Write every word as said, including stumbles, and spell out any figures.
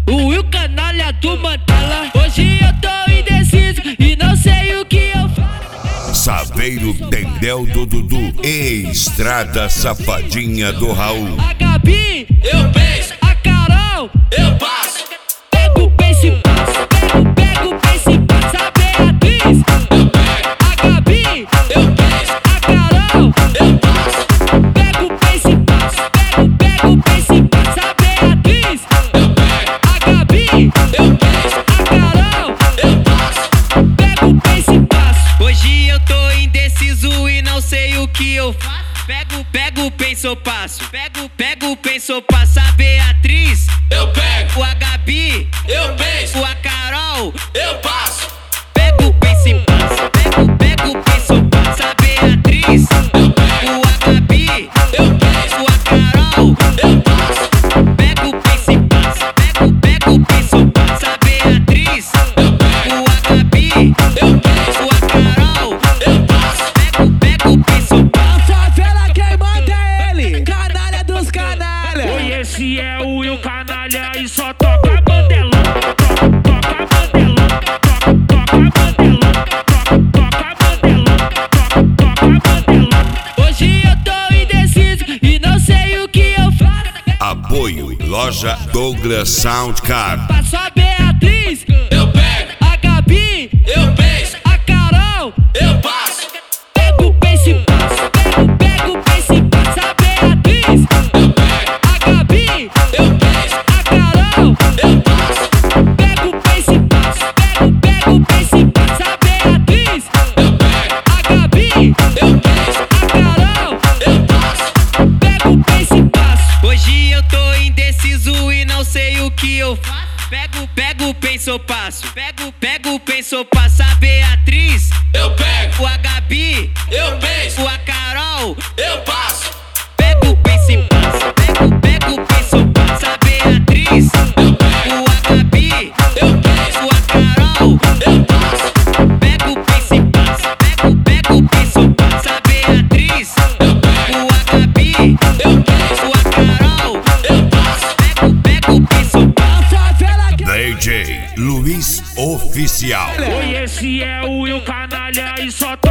o Will Canalha do Mandala. Hoje eu tô indeciso e não sei o que eu faço. Saveiro Tendel do Dudu e Estrada Safadinha do Raul. A Gabi, eu penso. A Carol, eu passo. Pego o penso e passo. Pego, pego o penso e passo. A Beatriz, eu pego. A Gabi, eu penso. A Carol, eu passo. Pego o penso e passo. Pego, pego o penso e passo. A Beatriz, eu pego. A Gabi, eu penso. A Carol, eu passo. pego o penso e passo. Hoje eu tô indeciso e não sei o que eu faço. Pego, pego, penso, passo. Pego, pego, penso, passo. A Beatriz, eu pego. a Gabi, eu penso. a Carol, eu passo. pego, penso e passo. Pego, pego, penso, passo. A Beatriz, eu pego. a Gabi, eu penso. a Carol, eu passo. pego, penso e passo. Pego, pego, penso, passo. A Beatriz, eu pego. a Gabi, eu penso. a Carol, eu passo. pego, pego, penso, passo. A favela quem manda é ele, canalha dos canalha. Oi, esse é o Will Canalha e só toca bandelão. Toca, toca bandelão. Toca, toca bandelão. Toca, toca bandelão. Toca, toca bandelão. Hoje eu tô indeciso e não sei o que eu faço. Apoio Loja Douglas Sound Card. Passo a Beatriz, eu pego. a Gabi, eu penso. a Carol, eu passo. pego o penso e passo. Pego, pego o penso e passo. A Beatriz, eu pego. a Gabi, eu penso. a Carol, eu passo. pego o penso e passo. Pego, pego o penso e passo. A Beatriz, eu pego. a Gabi, eu penso. a Carol, eu passo. pego o penso e passo. Hoje eu tô indeciso e não sei o que eu faço. Pego, pego, penso, passo. Pego, pego, penso, passo. A Beatriz, eu pego. a Gabi, eu penso. a Carol, eu passo. pego, penso e passo. Pego, pego, penso, passo. A Beatriz, eu pego. a Gabi, eu penso. a Carol, eu passo. pego, penso e passo. Pego, pego, penso, passo. A Beatriz, eu pego. a Gabi, eu penso. a Carol, eu passo. pego, pego, penso, passo. A favela quem D J Luiz Oficial. Oi, esse é o Will Canalha e só